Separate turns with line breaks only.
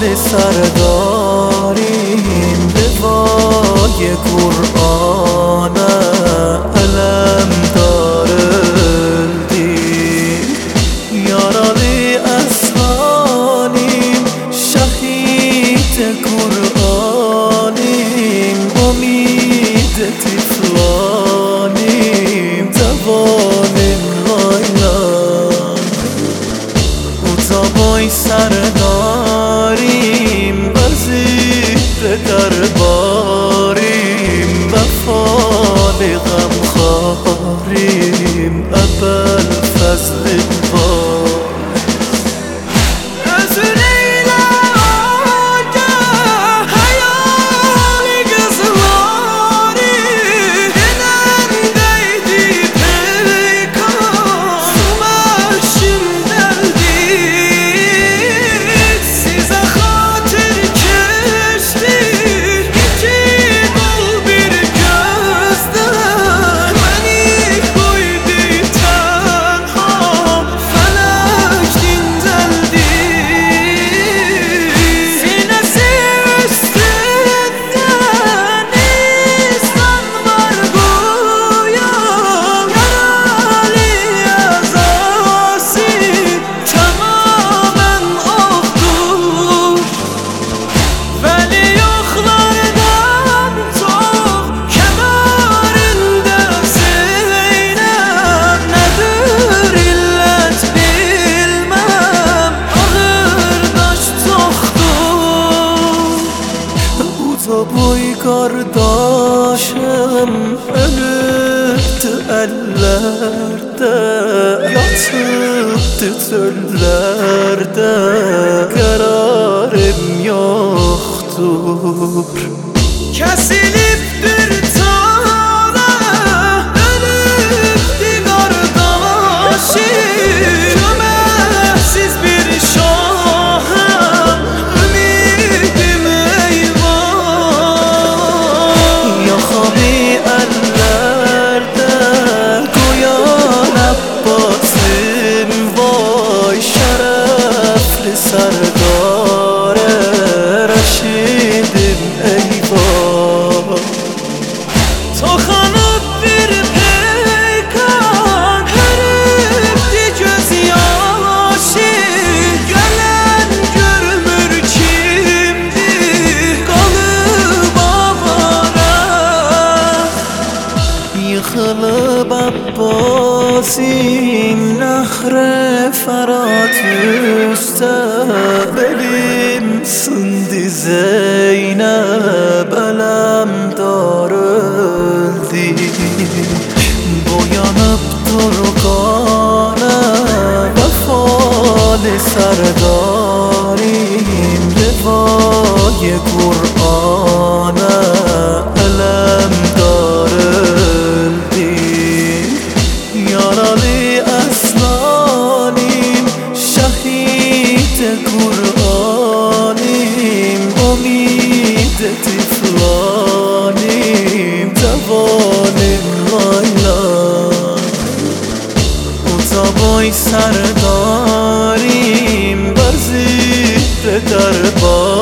سرداریم لوای قرآن علم دار الدین یارali اسلانیم شهید قرآنیم امید طفلانیم توانیم لایلان اتابای سرداریم وزیر درباریم وفال غمخواریم ابوالفضل بار Boy kardeşim ölüptü ellerde yatıptı çöllerde kararım yoktur kesiliptir tara ölüptü kardeşim ömersiz bir şahım ümidim Yahabi ellerde koyan Abbas'im vay şerefli serdare Reşidim eyvah Toxanıp bir peykan herifdi göz yaşı Gelen görmür kimdir kalıp avara Yıkılıp Abbas'in nahre Ferhat üstte Belim sındı Zeynep elemdar öldü Boyanıp durgana vefalı serdarim Levay Kur'an'a elemdar öldü Yaralı esnanim şehit Kur'anim Umid tiflanim Devalim laylan Utaboy serdarim Berzir derbar